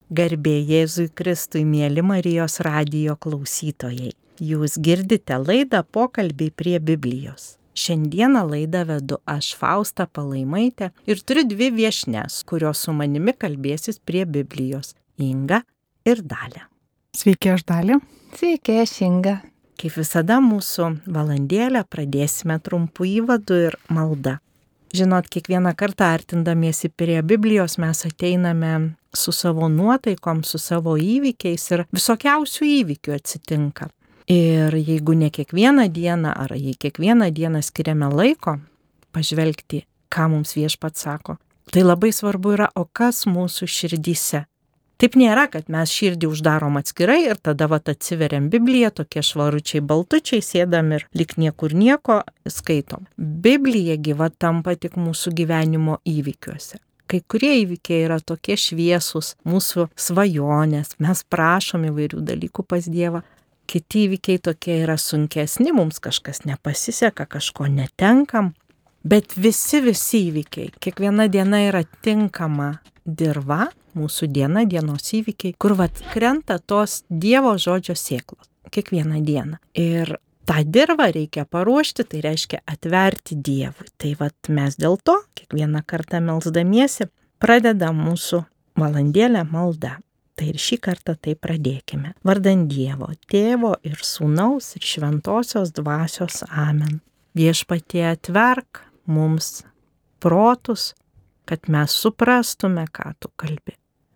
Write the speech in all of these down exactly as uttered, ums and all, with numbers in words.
Garbė Jėzui Kristui, mėly Marijos radijo klausytojai. Jūs girdite laidą Pokalbiai prie Biblijos. Šiandieną laidą vedu aš, Fausta Palaimaitė, ir turiu dvi viešnias, kurios su manimi kalbėsis prie Biblijos - Inga ir Dalia. Sveiki, aš Dalia. Sveiki, aš Inga. Kaip visada, mūsų valandėlę pradėsime trumpų įvadų ir malda. Žinot, kiekvieną kartą artindamiesi prie Biblijos mes ateiname su savo nuotaikom, su savo įvykiais ir visokiausių įvykių atsitinka. Ir jeigu ne kiekvieną dieną ar jei kiekvieną dieną skiriame laiko pažvelgti, ką mums Viešpats sako, tai labai svarbu yra, o kas mūsų širdyse. Taip nėra, kad mes širdį uždarom atskirai ir tada vat atsiveriam Bibliją, tokie švaručiai baltučiai, sėdam ir lyg niekur nieko skaitom. Biblija gyva tampa tik mūsų gyvenimo įvykiuose. Kai kurie įvykiai yra tokie šviesūs, mūsų svajonės, mes prašom įvairių dalykų pas Dievą. Kiti įvykiai tokie yra sunkesni, mums kažkas nepasiseka, kažko netenkam. Bet visi, visi įvykiai, kiekviena diena yra tinkama dirva, mūsų diena, dienos įvykiai, kur vat krenta tos Dievo žodžio sėklos. Kiekvieną dieną. Ir tą dirvą reikia paruošti, tai reiškia atverti Dievui. Tai vat mes dėl to, kiekvieną kartą melsdamiesi, pradedam mūsų valandėlę maldą. Tai ir šį kartą tai pradėkime. Vardan Dievo, Tėvo ir Sūnaus ir Šventosios Dvasios. Amen. Viešpatie, atverk mums protus, kad mes suprastume, ką tu kalbi.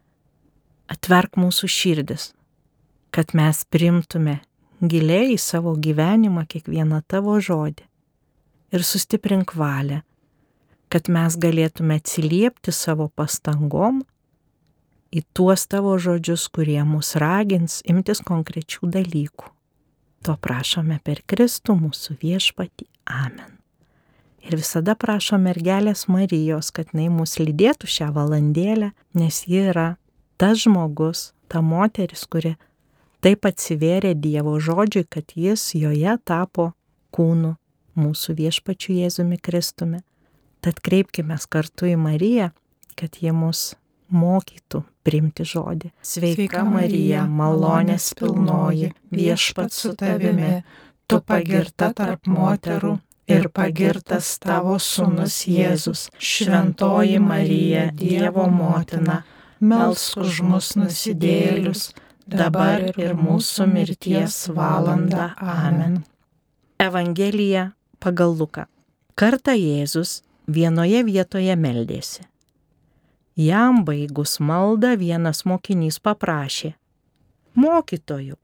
Atverk mūsų širdis, kad mes priimtume giliai į savo gyvenimą kiekvieną tavo žodį. Ir sustiprink valią, kad mes galėtume atsiliepti savo pastangom į tuos tavo žodžius, kurie mus ragins imtis konkrečių dalykų. To prašome per Kristų mūsų Viešpatį. Amen. Ir visada prašom mergelės Marijos, kad jinai mus lydėtų šią valandėlę, nes ji yra tas žmogus, ta moteris, kuri taip atsivėrė Dievo žodžiui, kad jis joje tapo kūnu mūsų Viešpačiu Jėzumi Kristumi. Tad kreipkime kartu į Mariją, kad ji mus mokytų priimti žodį. Sveika Marija, malonės pilnoji, Viešpats su tavimi, tu pagirta tarp moterų ir pagirtas tavo sūnus Jėzus. Šventoji Marija, Dievo motina, melsk už mus nusidėjėlius, dabar ir mūsų mirties valandą. Amen. Evangelija pagal Luką. Kartą Jėzus vienoje vietoje meldėsi. Jam baigus maldą vienas mokinys paprašė: Mokytojau,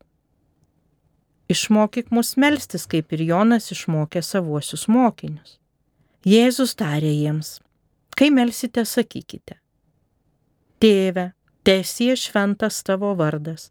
išmokyk mus melstis, kaip ir Jonas išmokė savuosius mokinius. Jėzus tarė jiems: Kai melsite, sakykite: Tėve, teesie šventas tavo vardas.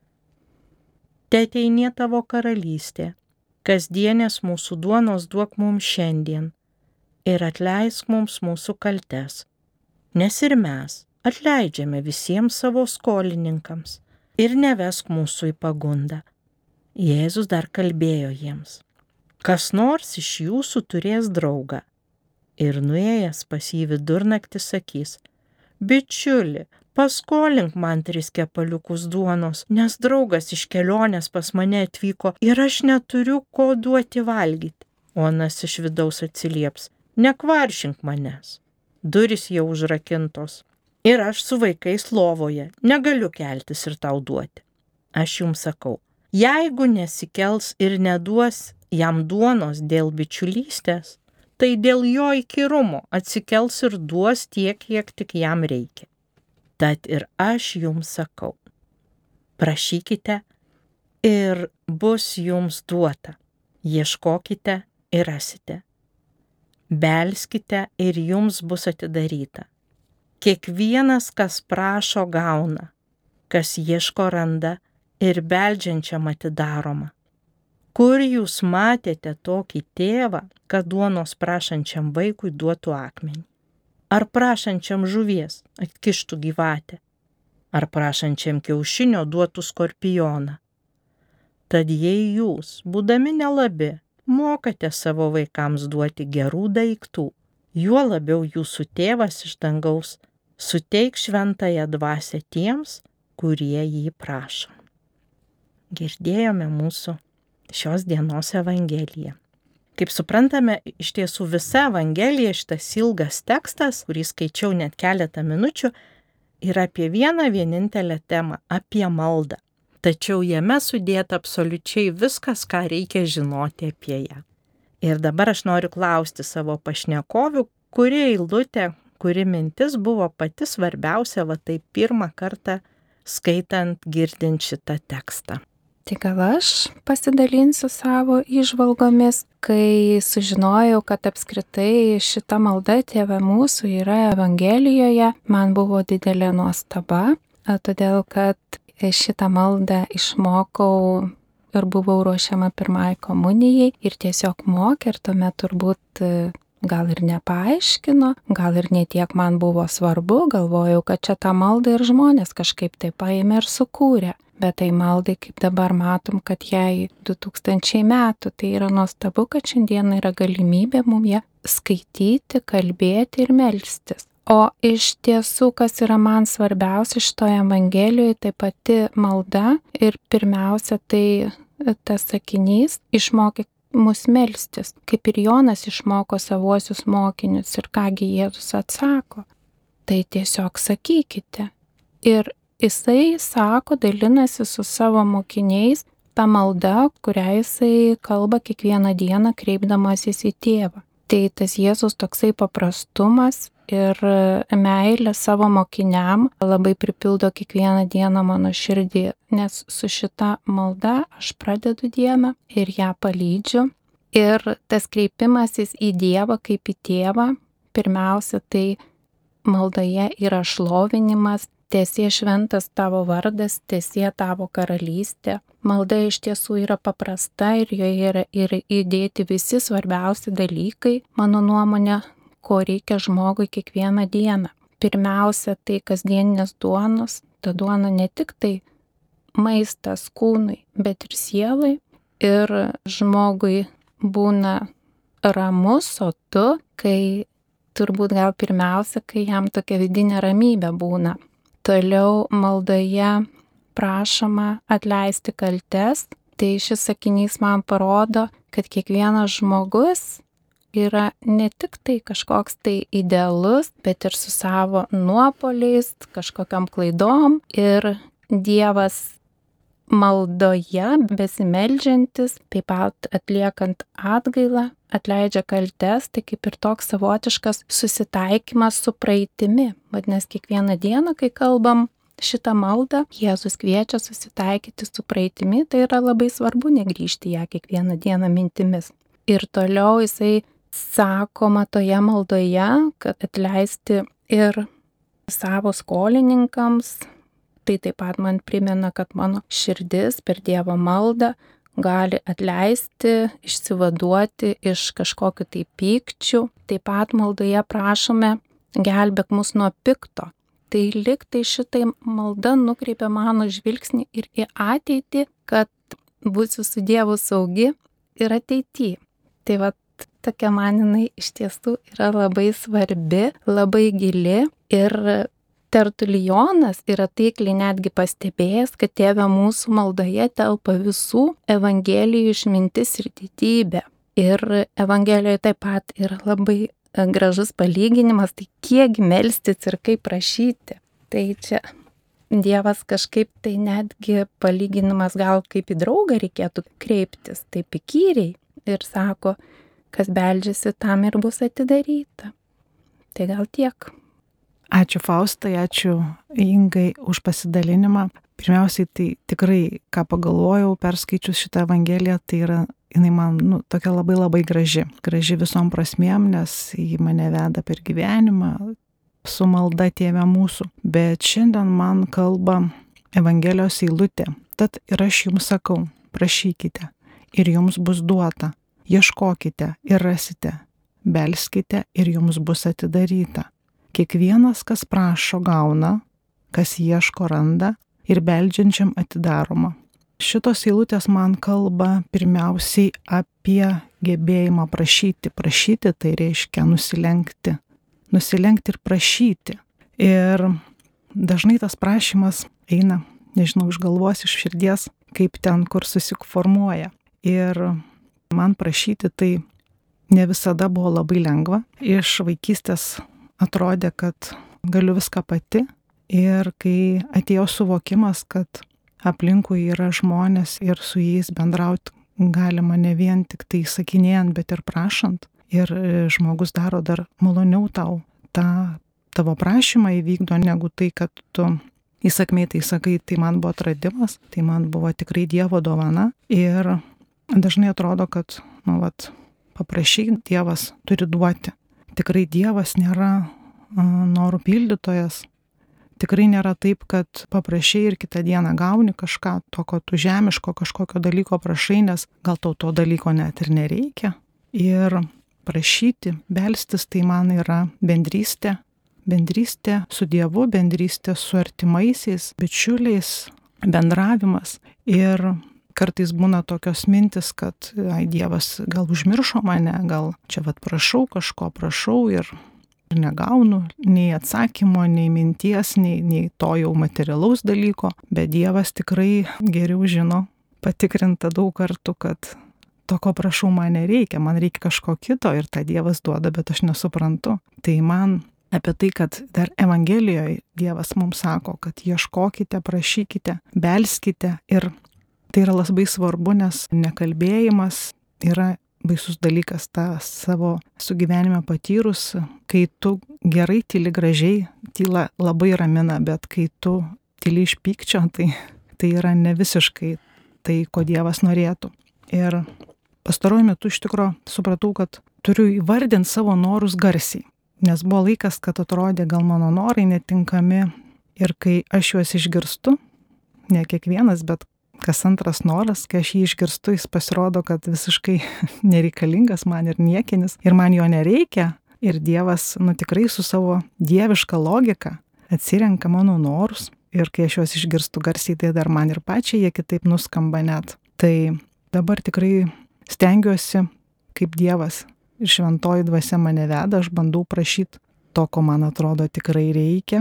Teateinie tavo karalystė. Kasdienės mūsų duonos duok mums šiandien. Ir atleisk mums mūsų kaltes. Nes ir mes atleidžiame visiems savo skolininkams. Ir nevesk mūsų į pagundą. Jėzus dar kalbėjo jiems: Kas nors iš jūsų turės draugą. Ir nuėjęs pas jį vidurnaktį sakys: Bičiuli, paskolink man tris kepaliukus duonos, nes draugas iš kelionės pas mane atvyko ir aš neturiu ko duoti valgyti. O anas iš vidaus atsilieps: Nekvaršink manęs. Durys jau užrakintos. Ir aš su vaikais lovoje, negaliu keltis ir tau duoti. Aš jums sakau, jeigu nesikels ir neduos jam duonos dėl bičiulystės, tai dėl jo įkyrumo atsikels ir duos tiek, kiek tik jam reikia. Tad ir aš jums sakau, prašykite ir bus jums duota, ieškokite ir rasite, belskite ir jums bus atidaryta. Kiekvienas, kas prašo, gauna, kas ieško, randa ir beldžiančiam atidaroma. Kur jūs matėte tokį tėvą, kad duonos prašančiam vaikui duotų akmenį? Ar prašančiam žuvies atkištų gyvatę? Ar prašančiam kiaušinio duotų skorpioną? Tad jei jūs, būdami nelabi, mokate savo vaikams duoti gerų daiktų, juo labiau jūsų tėvas iš dangaus suteiks šventąją dvasią tiems, kurie jį prašo. Girdėjome mūsų šios dienos Evangeliją. Kaip suprantame, iš tiesų visa Evangelija, šitas ilgas tekstas, kurį skaičiau net keletą minučių, yra apie vieną vienintelę temą – apie maldą. Tačiau jame sudėta absoliučiai viskas, ką reikia žinoti apie ją. Ir dabar aš noriu klausti savo pašnekovių, kuri eilutė, kuri mintis buvo pati svarbiausia, va taip pirmą kartą skaitant, girdint šitą tekstą. Tai gal aš pasidalinsiu savo įžvalgomis, kai sužinojau, kad apskritai šita malda Tėve mūsų yra Evangelijoje, man buvo didelė nuostaba, todėl kad šitą maldą išmokau ir buvau ruošiama pirmai komunijai ir tiesiog mokė ir tuomet turbūt gal ir nepaaiškino, gal ir netiek man buvo svarbu, galvojau, kad čia tą maldą ir žmonės kažkaip tai paėmė ir sukūrė. Bet tai maldai, kaip dabar matom, kad jai du tūkstančiai metų, tai yra nuostabu, kad šiandien yra galimybė mums ją skaityti, kalbėti ir melstis. O iš tiesų, kas yra man svarbiausia šitoje Evangelijoje, tai pati malda ir pirmiausia tai tas sakinys išmokė mus melstis, kaip ir Jonas išmoko savuosius mokinius ir kągi Jėzus atsako. Tai tiesiog sakykite. Ir jisai sako, dalinasi su savo mokiniais tą maldą, kurią jisai kalba kiekvieną dieną kreipdamasis į Tėvą. Tai tas Jėzus toksai paprastumas ir meilė savo mokiniam labai pripildo kiekvieną dieną mano širdį, nes su šita malda aš pradedu dieną ir ją palydžiu. Ir tas kreipimasis į Dievą kaip į Tėvą, pirmiausia tai maldoje yra šlovinimas, Teesie šventas tavo vardas, teesie tavo karalystė. Malda iš tiesų yra paprasta ir joje yra ir įdėti visi svarbiausi dalykai, mano nuomonė, ko reikia žmogui kiekvieną dieną. Pirmiausia, tai kasdieninės duonos, ta duona ne tik tai maistas kūnui, bet ir sielai. Ir žmogui būna ramus, sotu, kai turbūt gal pirmiausia, kai jam tokia vidinė ramybė būna. Toliau maldoje prašoma atleisti kaltes, tai šis sakinys man parodo, kad kiekvienas žmogus yra ne tik tai kažkoks tai idealus, bet ir su savo nuopoliais, kažkokiam klaidom ir Dievas maldoje besimeldžiantis, taip pat atliekant atgailą, atleidžia kaltes, tai kaip ir toks savotiškas susitaikymas su praeitimi. Vadinasi, kiekvieną dieną, kai kalbam šitą maldą, Jėzus kviečia susitaikyti su praeitimi, tai yra labai svarbu negrįžti ją kiekvieną dieną mintimis. Ir toliau jisai sakoma toje maldoje, kad atleisti ir savo skolininkams. Tai taip pat man primena, kad mano širdis per Dievo maldą gali atleisti, išsivaduoti iš kažkokių tai pykčių. Taip pat maldoje prašome gelbėk mus nuo pikto. Tai lyg tai šitai malda nukreipia mano žvilgsnį ir į ateitį, kad būsiu su Dievu saugi ir ateity. Tai va tokia man jinai iš tiesų yra labai svarbi, labai gili ir Tertulijonas yra taikliai netgi pastebėjęs, kad Tėve mūsų maldoje telpa visų Evangelijų išmintis ir didybė. Ir Evangelijoje taip pat yra labai gražus palyginimas, tai kiek melstis ir kaip prašyti. Tai čia Dievas kažkaip tai netgi palyginimas gal kaip į draugą reikėtų kreiptis, taip įkyriai ir sako, kas beldžiasi, tam ir bus atidaryta. Tai gal tiek. Ačiū Faustai, ačiū Ingai už pasidalinimą. Pirmiausiai, tai tikrai, ką pagalvojau, perskaičius šitą Evangeliją, tai yra, jinai man nu, tokia labai labai graži. Graži visom prasmėm, nes ji mane veda per gyvenimą, su malda Tėve mūsų. Bet šiandien man kalba Evangelijos eilutė. Tad ir aš jums sakau, prašykite ir jums bus duota, ieškokite ir rasite, belskite ir jums bus atidaryta. Kiekvienas, kas prašo, gauna, kas ieško, randa ir beldžiančiam atidaroma. Šitos eilutės man kalba pirmiausiai apie gebėjimą prašyti. Prašyti tai reiškia nusilenkti. Nusilenkti ir prašyti. Ir dažnai tas prašymas eina nežinau, iš galvos, iš širdies, kaip ten, kur susiformuoja. Ir man prašyti tai ne visada buvo labai lengva. Iš vaikystės atrodė, kad galiu viską pati. Ir kai atėjo suvokimas, kad aplinkui yra žmonės ir su jais bendrauti galima ne vien tik tai sakinėjant, bet ir prašant. Ir žmogus daro dar maloniau tau tą tavo prašymą įvykdo, negu tai, kad tu įsakmiai tai sakai, tai man buvo atradimas, tai man buvo tikrai Dievo dovana. Ir dažnai atrodo, kad, nu, vat, paprašyk, Dievas turi duoti. Tikrai Dievas nėra uh, norų pildytojas. Tikrai nėra taip, kad paprašai ir kitą dieną gauni kažką, tokio tu žemiško kažkokio dalyko prašai, nes gal tau to dalyko net ir nereikia. Ir prašyti, belstis, tai man yra bendrystė. Bendrystė su Dievu, bendrystė su artimaisiais, bičiuliais, bendravimas. Ir kartais būna tokios mintis, kad ai, Dievas gal užmiršo mane, gal čia vat prašau kažko, prašau ir, ir negaunu nei atsakymo, nei minties, nei, nei to jau materialaus dalyko. Bet Dievas tikrai geriau žino, patikrinta daug kartų, kad to, ko prašau, man nereikia, man reikia kažko kito ir tą Dievas duoda, bet aš nesuprantu. Tai man apie tai, kad dar Evangelijoje Dievas mums sako, kad ieškokite, prašykite, belskite. Ir tai yra labai svarbu, nes nekalbėjimas yra baisus dalykas, tą savo sugyvenime patyrus. Kai tu gerai tyli gražiai, tyla labai ramina, bet kai tu tyli iš pykčio, tai, tai yra ne visiškai tai, ko Dievas norėtų. Ir pastaruoju metu iš tikrųjų supratau, kad turiu įvardinti savo norus garsiai. Nes buvo laikas, kad atrodė gal mano norai netinkami ir kai aš juos išgirstu, ne kiekvienas, bet kas antras noras, kai aš jį išgirstu, jis pasirodo, kad visiškai nereikalingas man ir niekinis ir man jo nereikia. Ir Dievas, nu tikrai su savo dieviška logika atsirenka mano norus ir kai aš juos išgirstu garsiai, tai dar man ir pačiai jie kitaip nuskamba net. Tai dabar tikrai stengiuosi kaip Dievas. Ir šventoji dvasia mane veda, aš bandau prašyti to, ko man atrodo tikrai reikia,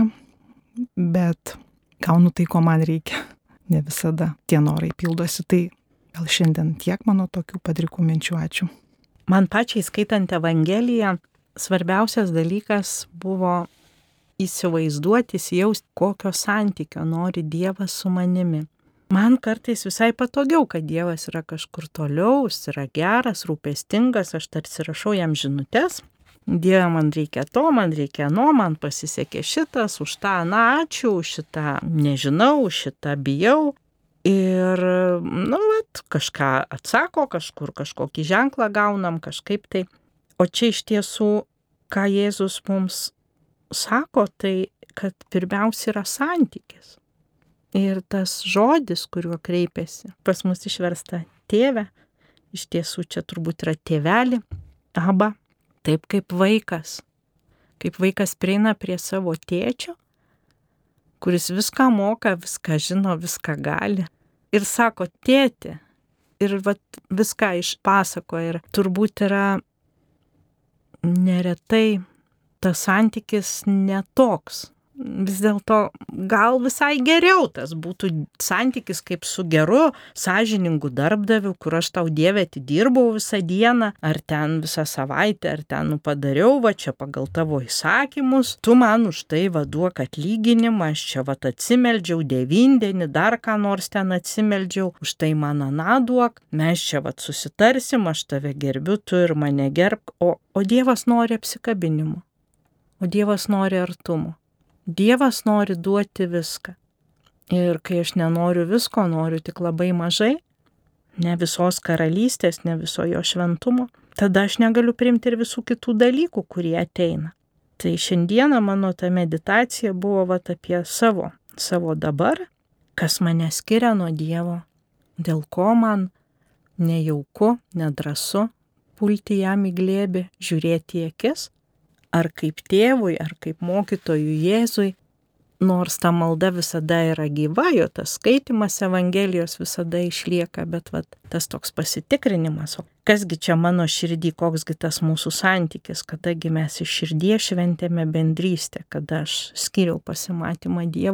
bet gaunu tai, ko man reikia. Ne visada tie norai pildosi. Tai gal šiandien tiek mano tokių padrikų minčių. Ačiū. Man pačiai skaitant Evangeliją, svarbiausias dalykas buvo įsivaizduoti, įsijausti, kokio santykio nori Dievas su manimi. Man kartais visai patogiau, kad Dievas yra kažkur toliau, jis yra geras, rūpestingas, aš tarsi rašau jam žinutes. Dieve, man reikia to, man reikia no, man pasisekė šitas, už tą, na, ačiū, už šitą nežinau, už šitą bijau. Ir, nu, vat, kažką atsako, kažkur kažkokį ženklą gaunam, kažkaip tai. O čia iš tiesų, ką Jėzus mums sako, tai, kad pirmiausia yra santykis. Ir tas žodis, kuriuo kreipiasi, pas mus išversta tėve, iš tiesų čia turbūt yra tėvelį, aba, taip kaip vaikas. Kaip vaikas prieina prie savo tėčio, kuris viską moka, viską žino, viską gali. Ir sako, tėti, ir vat, viską išpasakoja. Ir turbūt yra neretai tas santykis netoks. Vis dėlto gal visai geriau tas būtų santykis kaip su geru, sąžiningu darbdaviu, kur aš tau Dieve atidirbau visą dieną, ar ten visą savaitę, ar ten nu, padariau, va čia pagal tavo įsakymus, tu man už tai va duok atlyginimą, aš čia va atsimeldžiau devindienį, dar ką nors ten atsimeldžiau, už tai man aną duok, mes čia va susitarsim, aš tave gerbiu, tu ir mane gerbk, o, o Dievas nori apsikabinimo, o Dievas nori artumo. Dievas nori duoti viską. Ir kai aš nenoriu visko, noriu tik labai mažai, ne visos karalystės, ne viso jo šventumo, tada aš negaliu priimti ir visų kitų dalykų, kurie ateina. Tai šiandieną mano ta meditacija buvo vat apie savo, savo dabar, kas mane skiria nuo Dievo, dėl ko man nejauku, nedrąsu pulti jam į glėbį, žiūrėti į akis. Ar kaip tėvui, ar kaip mokytojui Jėzui, nors ta malda visada yra gyva, jo tas skaitimas Evangelijos visada išlieka, bet vat, tas toks pasitikrinimas, o kasgi čia mano širdį, koksgi tas mūsų santykis, kadagi mes iš širdies šventėme bendrystę, kada aš skiriau pasimatymą Dievui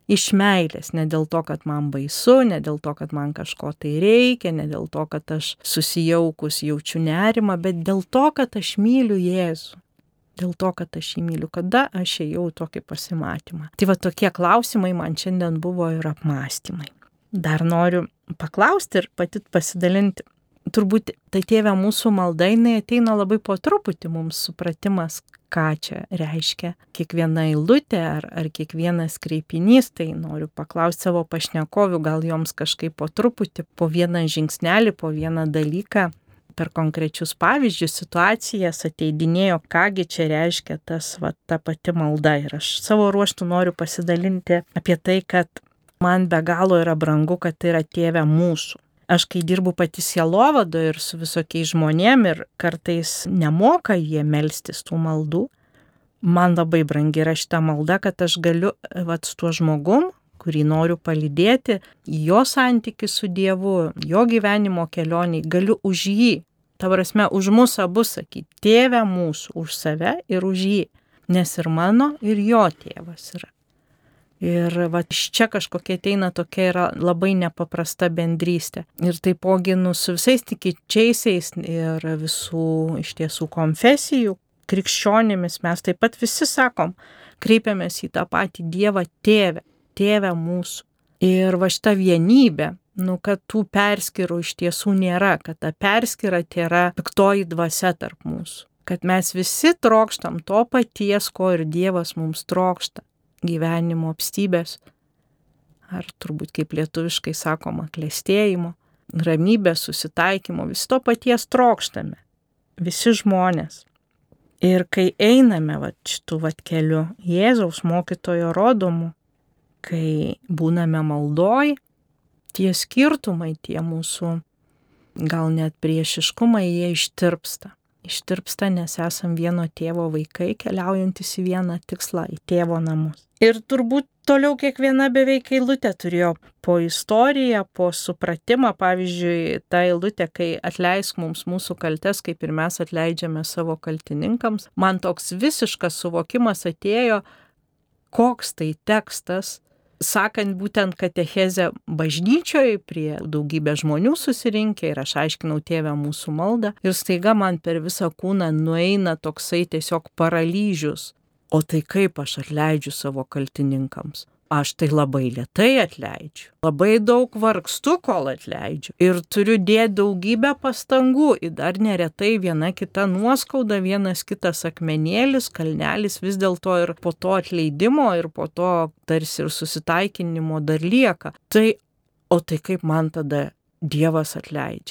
Iš meilės, ne dėl to, kad man baisu, ne dėl to, kad man kažko tai reikia, ne dėl to, kad aš susijaukus jaučiu nerimą, bet dėl to, kad aš myliu Jėzų. Dėl to, kad aš jį myliu, kada aš ėjau tokį pasimatymą. Tai va tokie klausimai man šiandien buvo ir apmąstymai. Dar noriu paklausti ir pati pasidalinti. Turbūt tai Tėve mūsų malda, jinai ateina labai po truputį mums supratimas, ką čia reiškia kiekviena eilutė ar, ar kiekvienas kreipinys. Tai noriu paklausti savo pašnekovių, gal joms kažkaip po truputį, po vieną žingsnelį, po vieną dalyką, per konkrečius pavyzdžius, situacijas ateidinėjo, kągi čia reiškia tas, va, ta pati malda. Ir aš savo ruoštų noriu pasidalinti apie tai, kad man be galo yra brangu, kad tai yra Tėve mūsų. Aš kai dirbu pati sielovadoje ir su visokiais žmonėm ir kartais nemoka jie melstis tų maldų, man labai brangi yra šita malda, kad aš galiu vat, su tuo žmogum, kurį noriu palydėti, jo santykių su Dievu, jo gyvenimo kelioniai, galiu už jį, ta prasme, už mus abu sakyti, Tėve mūsų, už save ir už jį, nes ir mano, ir jo tėvas yra. Ir va, iš čia kažkokia ateina tokia yra labai nepaprasta bendrystė. Ir taipogi nu, su visais tikinčiaisiais ir visų iš tiesų konfesijų krikščionimis mes taip pat visi sakom, kreipiamės į tą patį Dievą Tėvę, Tėvę mūsų. Ir va šita vienybė, nu, kad tų perskirų iš tiesų nėra, kad ta perskyra tai yra piktoji dvasia tarp mūsų. Kad mes visi trokštam to paties, ko ir Dievas mums trokšta. Gyvenimo apstybės, ar turbūt kaip lietuviškai sakoma, klestėjimo, ramybės, susitaikymo, vis to paties trokštame, visi žmonės. Ir kai einame vat, šitų vat keliu Jėzaus mokytojo rodomų, kai būname maldoj, tie skirtumai, tie mūsų gal net priešiškumai, jie ištirpsta. Ištirpsta, nes esam vieno tėvo vaikai, keliaujantis į vieną tikslą, į tėvo namus. Ir turbūt toliau kiekviena beveik eilutė turėjo po istoriją, po supratimą, pavyzdžiui, ta eilutė, kai atleisk mums mūsų kaltes, kaip ir mes atleidžiame savo kaltininkams, man toks visiškas suvokimas atėjo, koks tai tekstas, sakant būtent katechezę bažnyčioje prie daugybę žmonių susirinkę ir aš aiškinau Tėvę mūsų maldą ir staiga man per visą kūną nueina toksai tiesiog paralyžius. O tai kaip aš atleidžiu savo kaltininkams? Aš tai labai lėtai atleidžiu, labai daug vargstu, kol atleidžiu ir turiu dėti daugybę pastangų ir dar neretai viena kita nuoskauda, vienas kitas akmenėlis, kalnelis vis dėlto ir po to atleidimo ir po to tarsi ir susitaikinimo dar lieka. Tai, o tai kaip man tada Dievas atleidžia?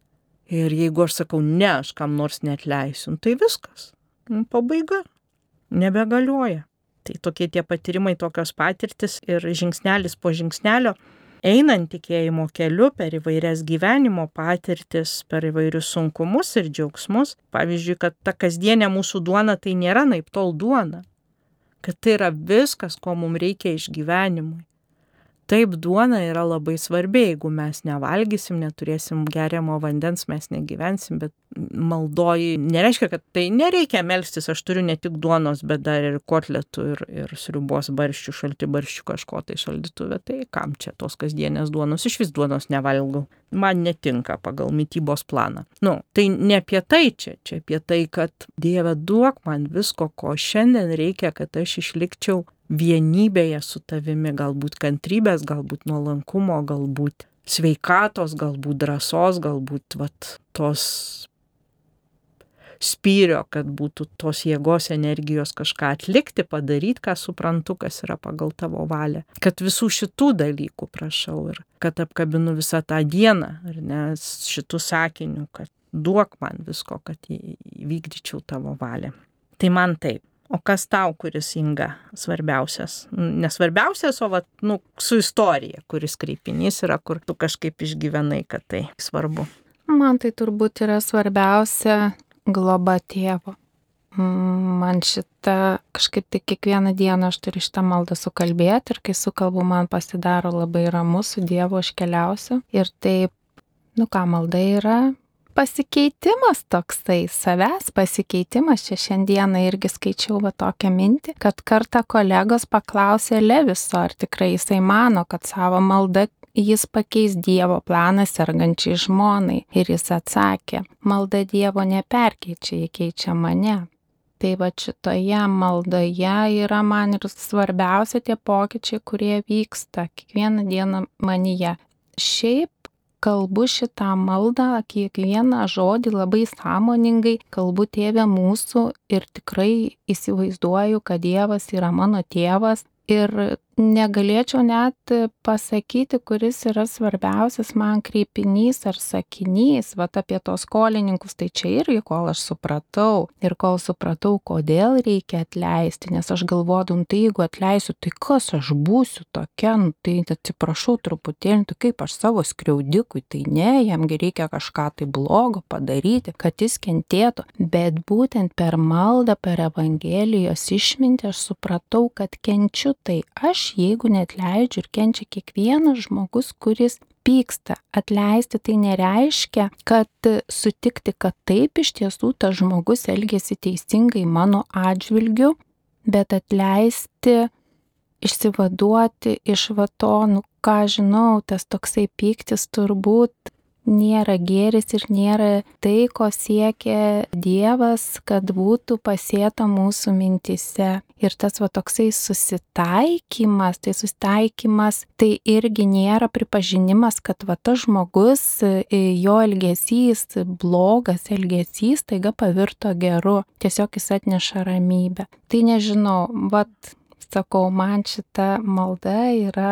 Ir jeigu aš sakau, ne, aš kam nors neatleisiu, tai viskas, pabaiga, nebegalioja. Tai tokie tie patyrimai, tokios patirtis ir žingsnelis po žingsnelio, einant tikėjimo keliu per įvairias gyvenimo patirtis, per įvairius sunkumus ir džiaugsmus. Pavyzdžiui, kad ta kasdienė mūsų duona tai nėra naiptol duona, kad tai yra viskas, ko mums reikia išgyvenimui. Taip, duona yra labai svarbi, jeigu mes nevalgysim, neturėsim geriamo vandens, mes negyvensim, bet maldoji nereiškia, kad tai nereikia melstis, aš turiu ne tik duonos, bet dar ir kotletų ir, ir sriubos barščių, šalti barščių kažko tai šaldytuve, tai kam čia tos kasdienės duonos, iš vis duonos nevalgau, man netinka pagal mitybos planą. Nu, tai ne apie tai čia, čia apie tai, kad Dieve duok man visko, ko šiandien reikia, kad aš išlikčiau vienybėje su tavimi, galbūt kantrybės, galbūt nuolankumo, galbūt sveikatos, galbūt drąsos, galbūt vat, tos spyrio, kad būtų tos jėgos, energijos kažką atlikti, padaryti, ką suprantu, kas yra pagal tavo valią. Kad visų šitų dalykų prašau ir kad apkabinu visą tą dieną, ar ne, šitų sakinių, kad duok man visko, kad įvykdyčiau tavo valią. Tai man taip. O kas tau, kuris, Inga, svarbiausias? Nesvarbiausias, o vat, nu, su istorija, kuris kreipinys yra, kur tu kažkaip išgyvenai, kad tai svarbu. Man tai turbūt yra svarbiausia globa tėvo. Man šitą, kažkaip tai kiekvieną dieną aš turiu šitą maldą sukalbėti ir kai sukalbu, man pasidaro labai ramu, su Dievu aš keliausiu. Ir taip, nu ką, malda yra pasikeitimas toksai, savęs pasikeitimas. Čia šiandieną irgi skaičiau va tokią mintį, kad kartą kolegos paklausė Leviso, ar tikrai jisai mano, kad savo maldą jis pakeis Dievo planą sergančiai žmonai. Ir jis atsakė, malda Dievo neperkeičia, jį keičia mane. Tai va šitoje maldoje yra man ir svarbiausia tie pokyčiai, kurie vyksta kiekvieną dieną manyje. Šiaip kalbu šitą maldą, kiekvieną žodį labai sąmoningai, kalbu Tėve mūsų ir tikrai įsivaizduoju, kad Dievas yra mano tėvas. Ir negalėčiau net pasakyti, kuris yra svarbiausias man kreipinys ar sakinys, vat apie tos skolininkus, tai čia irgi kol aš supratau ir kol supratau, kodėl reikia atleisti, nes aš galvodum, tai jeigu atleisiu, tai kas aš būsiu tokia, nu, tai atsiprašau truputėlį, tai kaip aš savo skriaudikui, tai ne, jamgi reikia kažką tai blogo padaryti, kad jis kentėtų, bet būtent per maldą, per Evangelijos išmintį aš supratau, kad kenčiu tai aš, jeigu neatleidžiu ir kenčia kiekvienas žmogus, kuris pyksta. Atleisti tai nereiškia, kad sutikti, kad taip iš tiesų tas žmogus elgėsi teisingai mano atžvilgiu, bet atleisti, išsivaduoti iš va to, nu ką žinau, tas toksai pyktis turbūt nėra gėris ir nėra tai, ko siekia Dievas, kad būtų pasėta mūsų mintyse. Ir tas va toksai susitaikymas, tai susitaikymas, tai irgi nėra pripažinimas, kad va tas žmogus, jo elgesys, blogas elgesys, taiga pavirto geru, tiesiog jis atneša ramybę. Tai nežinau, vat sakau, man šita malda yra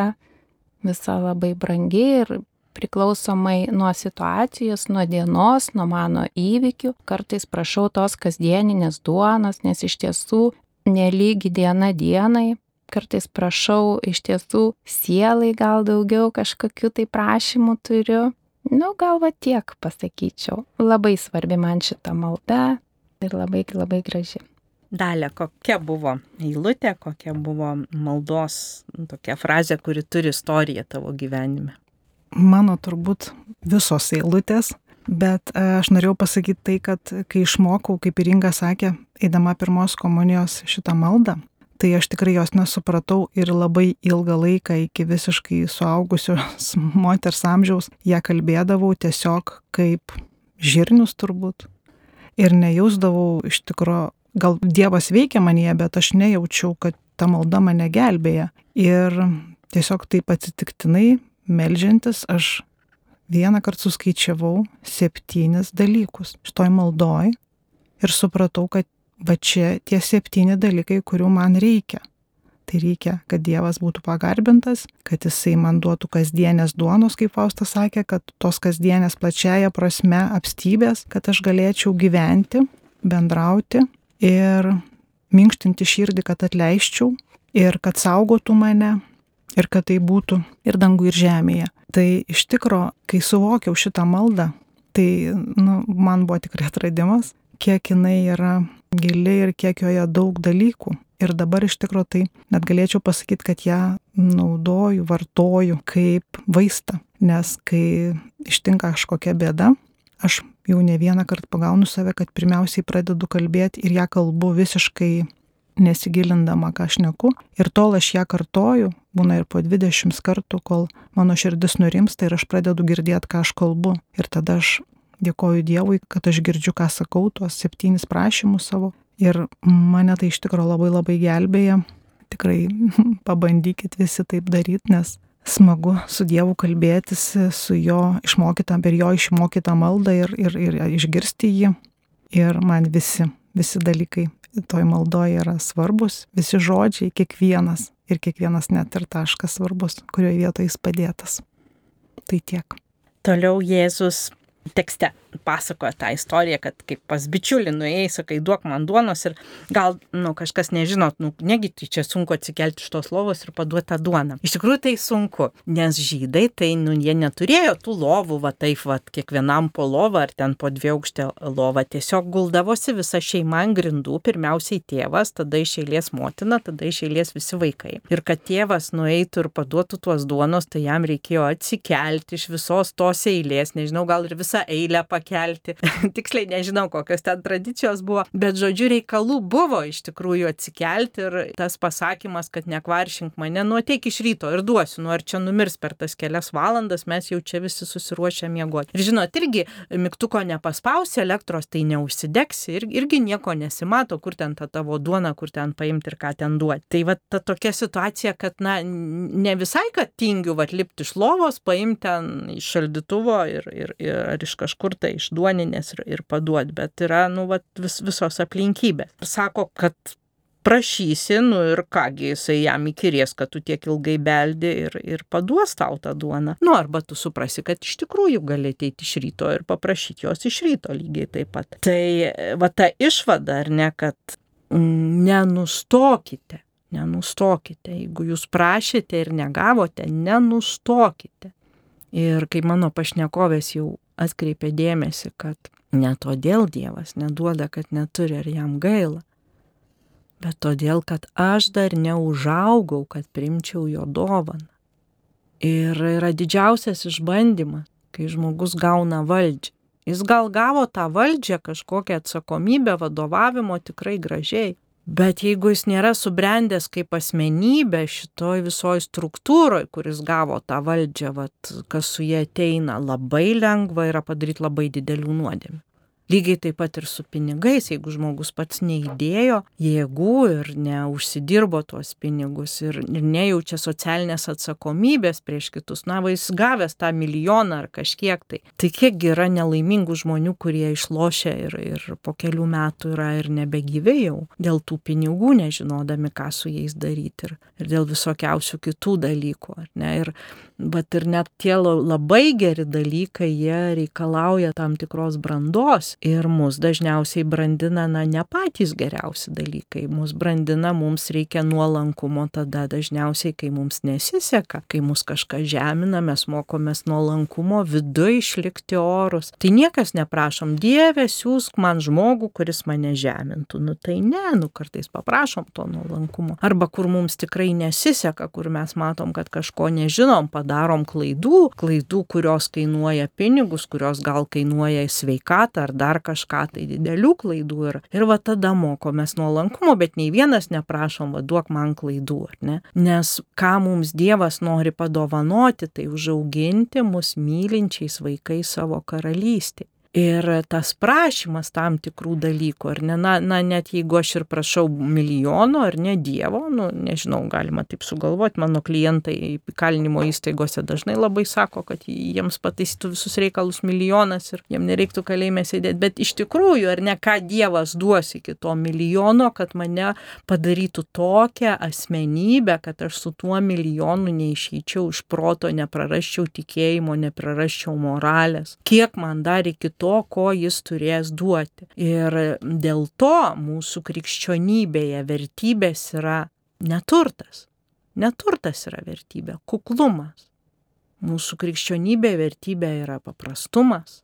visa labai brangi ir priklausomai nuo situacijos, nuo dienos, nuo mano įvykių. Kartais prašau tos kasdieninės duonos, nes iš tiesų nelygi diena dienai. Kartais prašau iš tiesų sielai gal daugiau kažkokių tai prašymų turiu. Nu, gal va tiek pasakyčiau. Labai svarbi man šita malda ir labai, labai graži. Dalia, kokia buvo eilutė, kokia buvo maldos tokia frazė, kuri turi istoriją tavo gyvenime? Mano turbūt visos eilutės, bet aš norėjau pasakyti tai, kad kai išmokau, kaip ir Inga sakė, eidama pirmos komunijos šitą maldą, tai aš tikrai jos nesupratau ir labai ilgą laiką iki visiškai suaugusios moters amžiaus ją kalbėdavau tiesiog kaip žirnius turbūt ir nejausdavau iš tikro, gal Dievas veikia manyje, bet aš nejaučiau, kad ta malda mane gelbėja ir tiesiog taip atsitiktinai meldžiantis, aš vieną kartą suskaičiavau septynis dalykus šitoj maldoj ir supratau, kad va čia tie septyni dalykai, kurių man reikia. Tai reikia, kad Dievas būtų pagarbintas, kad jisai man duotų kasdienės duonos, kaip Fausta sakė, kad tos kasdienės plačiaja prasme apstybės, kad aš galėčiau gyventi, bendrauti ir minkštinti širdį, kad atleisčiau ir kad saugotų mane. Ir kad tai būtų ir dangų, ir žemėje. Tai iš tikro, kai suvokiau šitą maldą, tai nu, man buvo tikrai atradimas, kiek jinai yra gili ir kiek joje daug dalykų. Ir dabar iš tikro tai net galėčiau pasakyti, kad ją naudoju, vartoju kaip vaistą. Nes kai ištinka kažkokia bėda, aš jau ne vieną kartą pagaunu save, kad pirmiausiai pradedu kalbėti ir ją kalbu visiškai nesigilindama, ką aš šneku. Ir tol aš ją kartoju, būna ir po dvidešimt kartų, kol mano širdis nurimsta ir aš pradedu girdėti, ką aš kalbu. Ir tada aš dėkoju Dievui, kad aš girdžiu, ką sakau, tuos septynis prašymus savo. Ir mane tai iš tikrųjų labai labai gelbėja. Tikrai pabandykit visi taip daryti, nes smagu su Dievu kalbėtis, su jo išmokytą, per jo išmokytą maldą ir, ir, ir išgirsti jį. Ir man visi, visi dalykai toj maldoje yra svarbus, visi žodžiai, kiekvienas ir kiekvienas net ir taškas svarbus, kurioje vietoje jis padėtas. Tai tiek. Toliau Jėzus tekste pasakoja tą istoriją, kad kaip pas bičiulį nuėjai, sakai, duok man duonos ir gal, nu, kažkas nežinot, nu, negi tai čia sunku atsikelti iš tos lovos ir paduoti tą duoną. Iš tikrųjų tai sunku, nes žydai, tai, nu, jie neturėjo tų lovų, va taip, va, kiekvienam po lovą ar ten po dvieaukštę lovą, tiesiog guldavosi visa šeima ant grindų, pirmiausiai tėvas, tada iš eilės motina, tada iš eilės visi vaikai. Ir kad tėvas nueitų ir paduotų tuos duonos, tai jam reikėjo atsikelti iš visos tos eilės, nežinau, gal ir visą eilę pakeisti. pakelti. Tiksliai nežinau, kokios ten tradicijos buvo, bet žodžiu reikalų buvo iš tikrųjų atsikelti ir tas pasakymas, kad nekvaršink mane, nu ateik iš ryto ir duosiu, nu ar čia numirs per tas kelias valandas, mes jau čia visi susiruošę miegoti. Ir žinot, irgi mygtuko nepaspausi, elektros tai neužsidegsi ir, irgi nieko nesimato, kur ten ta tavo duona, kur ten paimti ir ką ten duoti. Tai va ta tokia situacija, kad na, ne visai, kad tingiu va lipti iš lovos, paimti ten iš šaldytuvo ir, ir, ir ar iš kažkur tai iš duoninės ir, ir paduoti, bet yra nu, va, vis, visos aplinkybės. Sako, kad prašysi, nu ir kągi jisai jam įkirės, kad tu tiek ilgai beldi ir, ir paduos tau tą duoną. Nu arba tu suprasi, kad iš tikrųjų gali ateiti iš ryto ir paprašyti jos iš ryto lygiai taip pat. Tai va ta išvada, ar ne, kad mm, nenustokite, nenustokite. Jeigu jūs prašėte ir negavote, nenustokite. Ir kaip mano pašnekovės jau atkreipė dėmesį, kad ne todėl Dievas neduoda, kad neturi ar jam gaila, bet todėl, kad aš dar neužaugau, kad primčiau jo dovaną. Ir yra didžiausias išbandymas, kai žmogus gauna valdžią. Jis gal gavo tą valdžią, kažkokią atsakomybę, vadovavimo tikrai gražiai, bet jeigu jis nėra subrendęs kaip asmenybė šitoj visoj struktūroj, kuris gavo tą valdžią, vat, kas su jie ateina, labai lengva yra padaryti labai didelių nuodėmių. Lygiai taip pat ir su pinigais, jeigu žmogus pats neįdėjo jėgų ir neužsidirbo tuos pinigus ir, ir nejaučia socialinės atsakomybės prieš kitus, na, va jis gavęs tą milijoną ar kažkiek tai. Tai kiek yra nelaimingų žmonių, kurie išlošia ir, ir po kelių metų yra ir nebegyvi jau dėl tų pinigų, nežinodami, ką su jais daryti ir, ir dėl visokiausių kitų dalykų. Ar ne? Ir, bet ir net tie labai geri dalykai, jie reikalauja tam tikros brandos. Ir mus dažniausiai brandina, na, ne patys geriausi dalykai. Mus brandina, mums reikia nuolankumo tada dažniausiai, kai mums nesiseka, kai mus kažkas žemina, mes mokomės nuolankumo viduje išlikti orus. Tai niekas neprašom, Dieve, siūsk man žmogų, kuris mane žemintų. Nu tai ne, nu kartais paprašom to nuolankumo. Arba kur mums tikrai nesiseka, kur mes matom, kad kažko nežinom, padarom klaidų, klaidų, kurios kainuoja pinigus, kurios gal kainuoja sveikatą ar dar dar kažką tai didelių klaidų ir, ir va tada mokomės nuolankumo, bet nei vienas neprašom, va duok man klaidų, ar ne? Nes ką mums Dievas nori padovanoti, tai užauginti mus mylinčiais vaikais savo karalystėje. Ir tas prašymas tam tikrų dalykų, ar ne, na, na, net jeigu aš ir prašau milijono, ar ne Dievo, nu, nežinau, galima taip sugalvoti, mano klientai įkalinimo įstaigose dažnai labai sako, kad jiems pataisytų visus reikalus milijonas ir jiems nereiktų kalėjime sėdėti, bet iš tikrųjų, ar ne, ką Dievas duos iki to milijono, kad mane padarytų tokią asmenybę, kad aš su tuo milijonu neišeičiau iš proto, neprarasčiau tikėjimo, neprarasčiau moralės. Kiek man dar iki to, ko jis turės duoti. Ir dėl to mūsų krikščionybėje vertybės yra neturtas. Neturtas yra vertybė, kuklumas. Mūsų krikščionybėje vertybė yra paprastumas.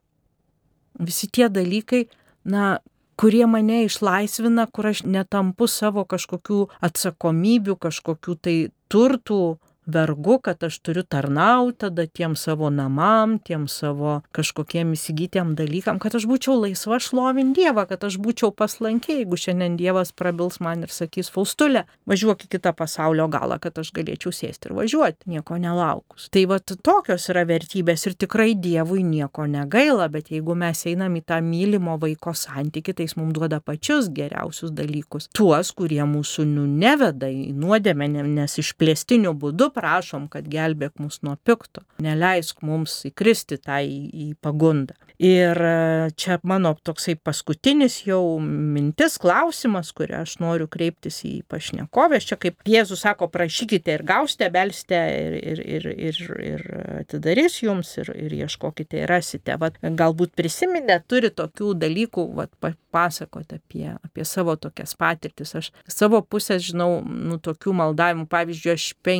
Visi tie dalykai, na, kurie mane išlaisvina, kur aš netampu savo kažkokių atsakomybių, kažkokių tai turtų vergu, kad aš turiu tarnauti tada tiem savo namam, tiem savo kažkokiem įsigytiem dalykam, kad aš būčiau laisva šlovinti Dievą, kad aš būčiau paslankė, jeigu šiandien Dievas prabils man ir sakys, Faustulė, važiuok į kitą pasaulio galą, kad aš galėčiau sėsti ir važiuoti, nieko nelaukus. Tai va tokios yra vertybės ir tikrai Dievui nieko negaila, bet jeigu mes einam į tą mylimo vaiko santykį, tai jis mums duoda pačius geriausius dalykus. Tuos, kurie mūsų nu neveda į nuodėmę, nes išplėstiniu būdu prašom, kad gelbėk mus nuo pikto, neleisk mums įkristi tą į, į pagundą. Ir čia mano toksai paskutinis jau mintis, klausimas, kurį aš noriu kreiptis į pašnekovės. Čia kaip Jėzus sako, prašykite ir gausite, belsite ir, ir, ir, ir, ir atidarys jums ir, ir ieškokite ir rasite. Vat, galbūt prisiminę turi tokių dalykų, vat, pasakoti apie, apie savo tokias patirtis. Aš savo pusės žinau, nu, tokių maldavimų, pavyzdžiui, aš penkerius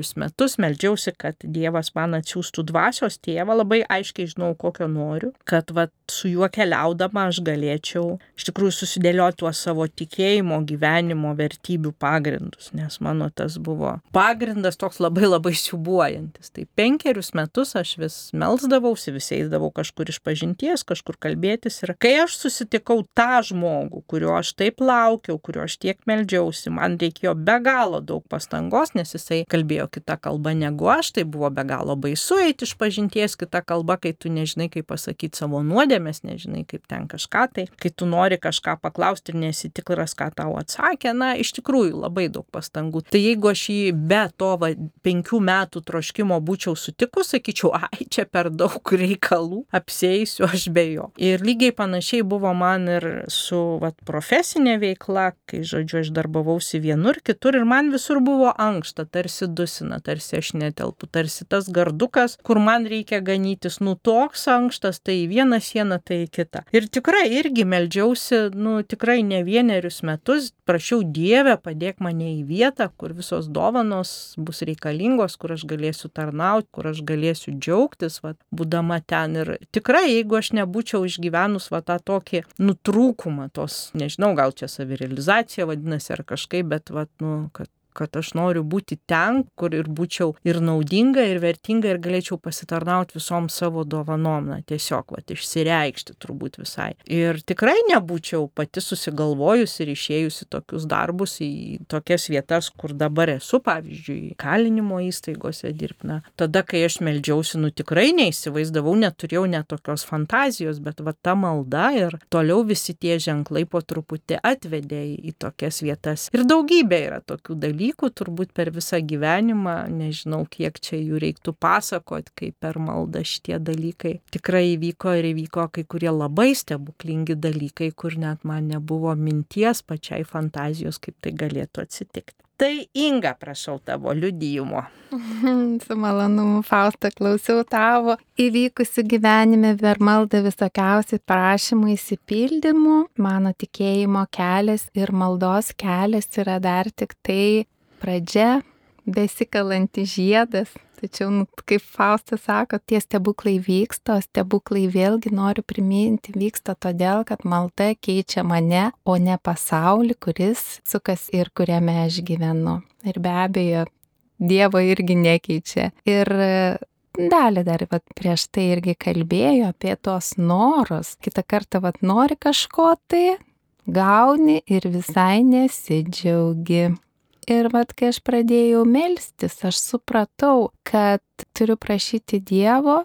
penkerius metus meldžiausi, kad Dievas man atsiųstų dvasios tėvą, labai aiškiai žinau, kokio noriu, kad vat, su juo keliaudama aš galėčiau iš tikrųjų susidėlioti tuos savo tikėjimo, gyvenimo, vertybių pagrindus, nes mano tas buvo pagrindas toks labai labai siūbuojantis. Tai penkerius metus aš vis melsdavausi, vis eidavau kažkur iš pažinties, kažkur kalbėtis ir kai aš susitikau tą žmogų, kurio aš taip laukiau, kurio aš tiek meldžiausi, man reikėjo be galo daug pastangos, nes jisai kalbėjo kitą kalbą negu aš, tai buvo be galo baisu eiti iš pažinties kitą kalbą, kai tu nežinai, kaip pasakyti savo nuodėmės, nežinai, kaip ten kažką, tai kai tu nori kažką paklausti ir nesi tikras, ką tau atsakė, na, iš tikrųjų labai daug pastangų. Tai jeigu aš jį be to va, penkių metų troškimo būčiau sutikus, sakyčiau, ai, čia per daug reikalų, apsieisiu aš be jo. Ir lygiai panašiai buvo man ir su va, profesinė veikla, kai, žodžiu, aš darbavausi vienur, kitur ir man visur buvo ankšta, tarsi dusina, tarsi aš netelpu, tarsi tas gardukas, kur man reikia ganytis, nu toks ankštas, tai į vieną sieną, tai į kitą. Ir tikrai irgi meldžiausi, nu tikrai ne vienerius metus, prašiau Dievę, padėk mane į vietą, kur visos dovanos bus reikalingos, kur aš galėsiu tarnauti, kur aš galėsiu džiaugtis, va, būdama ten. Ir tikrai, jeigu aš nebūčiau išgyvenus va, tą tokį nutrūkumą, tos, nežinau, gal čia savirealizacija vadinasi ar kažkaip, bet va, nu, kad kad aš noriu būti ten, kur ir būčiau ir naudinga, ir vertinga, ir galėčiau pasitarnauti visom savo dovanom, na, tiesiog, va, išsireikšti turbūt visai. Ir tikrai nebūčiau pati susigalvojusi ir išėjusi tokius darbus į tokias vietas, kur dabar esu, pavyzdžiui, kalinimo įstaigose dirbna. Tada, kai aš meldžiausi, nu tikrai neįsivaizdavau, neturėjau net tokios fantazijos, bet va ta malda ir toliau visi tie ženklai po truputį atvedė į tokias vietas. Ir daugybė yra tokių dalykų, turbūt per visą gyvenimą, nežinau, kiek čia jų reiktų pasakoti, kaip per maldą šitie dalykai tikrai įvyko ir įvyko kai kurie labai stebuklingi dalykai, kur net man nebuvo minties pačiai fantazijos, kaip tai galėtų atsitikti. Tai Inga, prašau tavo liudijimo. Su malonumu, Fausta, klausiau tavo įvykusių gyvenime per maldą visokiausių prašymų įsipildymų. Mano tikėjimo kelias ir maldos kelias yra dar tik tai pradžia, besikalanti žiedas. Tačiau, nu, kaip Fausta sako, tie stebuklai vyksta, o stebuklai vėlgi noriu priminti, vyksta todėl, kad malda keičia mane, o ne pasaulį, kuris sukas ir kuriame aš gyvenu. Ir be abejo, Dievo irgi nekeičia. Ir dalį dar vat, prieš tai irgi kalbėjo apie tos norus. Kitą kartą vat, nori kažko tai, gauni ir visai nesidžiaugi. Ir vat, kai aš pradėjau melstis, aš supratau, kad turiu prašyti Dievo,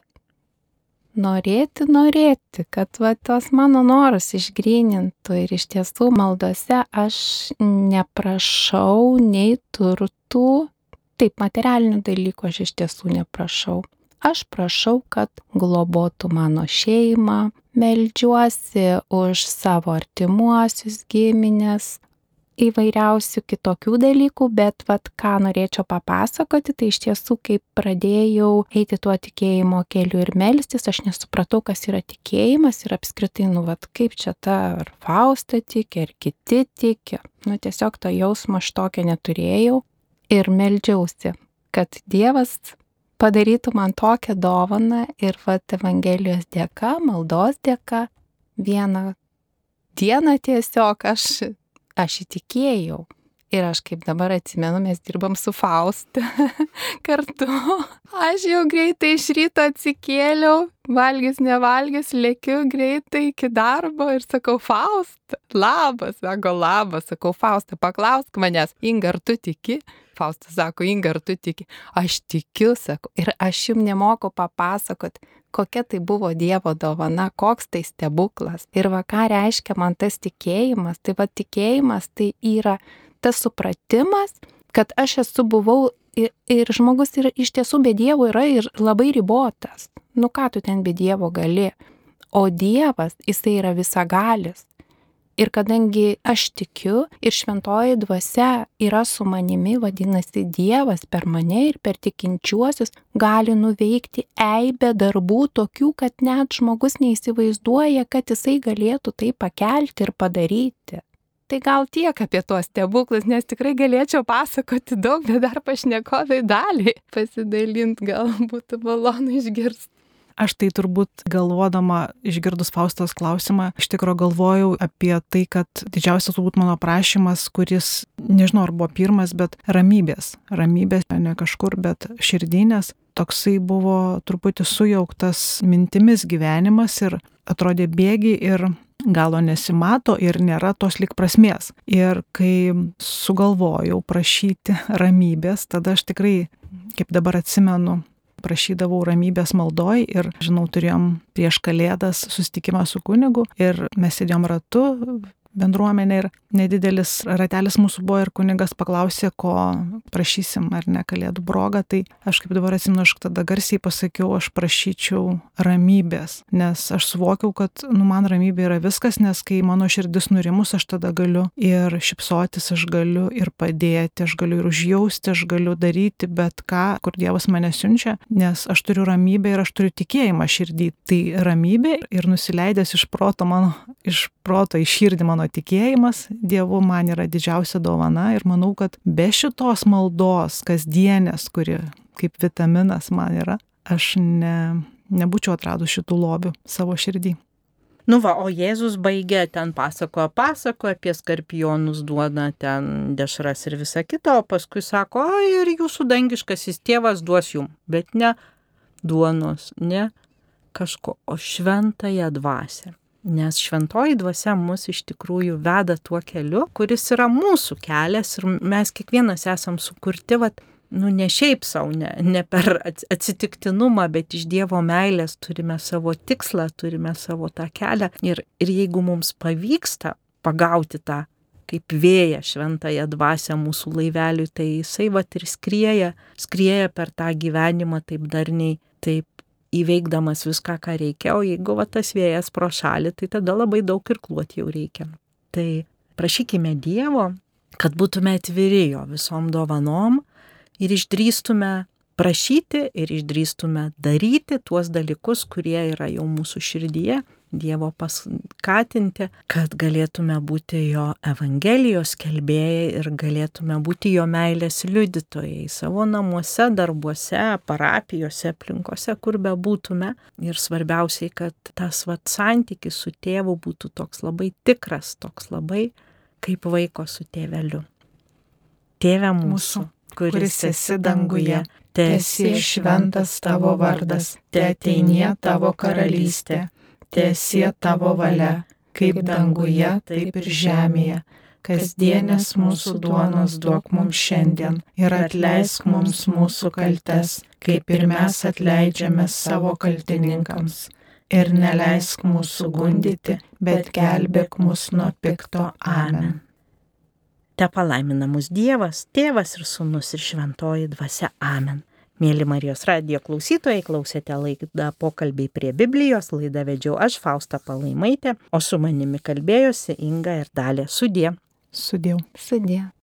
norėti, norėti, kad vat, tos mano norus išgrynintų. Ir iš tiesų maldose aš neprašau nei turtų, taip, materialinių dalykų aš iš tiesų neprašau. Aš prašau, kad globotų mano šeimą, meldžiuosi už savo artimuosius giminės, įvairiausių kitokių dalykų, bet vat, ką norėčiau papasakoti, tai iš tiesų, kai pradėjau eiti tuo tikėjimo keliu ir melstis, aš nesupratau, kas yra tikėjimas ir apskritai, nu, vat, kaip čia ta ar Fausta tiki, ar kiti tiki. Nu, tiesiog to jausmo aš tokio neturėjau ir meldžiausi, kad Dievas padarytų man tokią dovaną ir vat, Evangelijos dėka, maldos dėka, vieną dieną tiesiog aš Aš įtikėjau. Ir aš kaip dabar atsimenu, mes dirbam su Fausta kartu. Aš jau greitai iš ryto atsikėliau, valgys, nevalgys, lėkiu greitai iki darbo ir sakau, Fausta, labas, sako, labas, sakau, Fausta, paklausk manęs, Inga, ar tu tiki? Fausta sako, Inga, ar tu tiki? Aš tikiu, sako, ir aš jums nemoku papasakot, kokia tai buvo Dievo dovana, koks tai stebuklas. Ir va, ką reiškia man tas tikėjimas, tai va tikėjimas tai yra tas supratimas, kad aš esu buvau ir, ir žmogus ir iš tiesų be Dievo yra ir labai ribotas. Nu ką tu ten be Dievo gali? O Dievas, jisai yra visagalis. Ir kadangi aš tikiu ir šventoji dvasia yra su manimi, vadinasi, Dievas per mane ir per tikinčiuosius gali nuveikti eibę darbų tokių, kad net žmogus neįsivaizduoja, kad jisai galėtų tai pakelti ir padaryti. Tai gal tiek apie tuos stebuklus, nes tikrai galėčiau pasakoti daug, bet dar pašnekovai dalį pasidalinti, gal būtų malonu išgirsti. Aš tai turbūt galvodama, išgirdus Faustos klausimą, iš tikrųjų galvojau apie tai, kad didžiausias turbūt mano prašymas, kuris, nežinau, ar buvo pirmas, bet ramybės. Ramybės, ne kažkur, bet širdinės. Toksai buvo truputį sujauktas mintimis gyvenimas ir atrodė bėgi ir galo nesimato ir nėra tos lik prasmės. Ir kai sugalvojau prašyti ramybės, tada aš tikrai, kaip dabar atsimenu, prašydavau ramybės maldoj ir, žinau, turėjom prieš Kalėdas susitikimą su kunigu ir mes sėdėjom ratu bendruomenė ir nedidelis ratelis mūsų buvo ir kunigas paklausė, ko prašysim ar ne Kalėdų proga, tai aš kaip dabar atsimenu, aš tada garsiai pasakiau, aš prašyčiau ramybės, nes aš suvokiau, kad nu, man ramybė yra viskas, nes kai mano širdis nurimus, aš tada galiu ir šypsotis, aš galiu ir padėti, aš galiu ir užjausti, aš galiu daryti bet ką, kur Dievas mane siunčia, nes aš turiu ramybę ir aš turiu tikėjimą širdį. Tai ramybė ir nusileidęs iš proto mano, iš proto į širdį mano tikėjimas Dievu man yra didžiausia dovana ir manau, kad be šitos maldos kasdienės, kuri kaip vitaminas man yra, aš ne, nebūčiau atradus šitų lobių savo širdį. Nu va, o Jėzus baigė ten pasakoja, pasakoja apie skorpionus, duoda ten dešras ir visa kita, o paskui sako, o ir jūsų dangiškasis tėvas duos jum, bet ne duonos, ne kažko, o šventąją dvasią. Nes šventoji dvasia mus iš tikrųjų veda tuo keliu, kuris yra mūsų kelias ir mes kiekvienas esam sukurti, vat, nu ne šiaip savo, ne, ne per atsitiktinumą, bet iš Dievo meilės turime savo tikslą, turime savo tą kelią ir, ir jeigu mums pavyksta pagauti tą kaip vėją šventąją dvasią mūsų laiveliui, tai jisai vat ir skrieja, skrieja per tą gyvenimą taip darniai, taip įveikdamas viską, ką reikia, o jeigu va, tas vėjas pro šalį, tai tada labai daug ir kluot jau reikia. Tai prašykime Dievo, kad būtume atviri jo visom dovanom ir išdrįstume prašyti ir išdrįstume daryti tuos dalykus, kurie yra jau mūsų širdyje, Dievo paskatinti, kad galėtume būti jo evangelijos skelbėjai ir galėtume būti jo meilės liudytojai savo namuose, darbuose, parapijose, aplinkose, kur be būtume. Ir svarbiausiai, kad tas vat santykis su tėvu būtų toks labai tikras, toks labai kaip vaiko su tėveliu. Tėve mūsų, kuris esi danguje, teesie šventas tavo vardas, teateinie tavo karalystė. Teesie tavo valia, kaip danguje, taip ir žemėje. Kasdienės mūsų duonos duok mums šiandien ir atleisk mums mūsų kaltes, kaip ir mes atleidžiame savo kaltininkams. Ir neleisk mūsų gundyti, bet gelbėk mus nuo pikto. Amen. Te palaimina mus Dievas, Tėvas ir Sūnus ir Šventoji Dvasia. Amen. Mėly Marijos radijo klausytojai, klausėte laidą Pokalbiai prie Biblijos, laidą vedžiau aš, Fausta Palaimaitė, o su manimi kalbėjosi Inga ir Dalė. Sudie. Sudie. Sudie.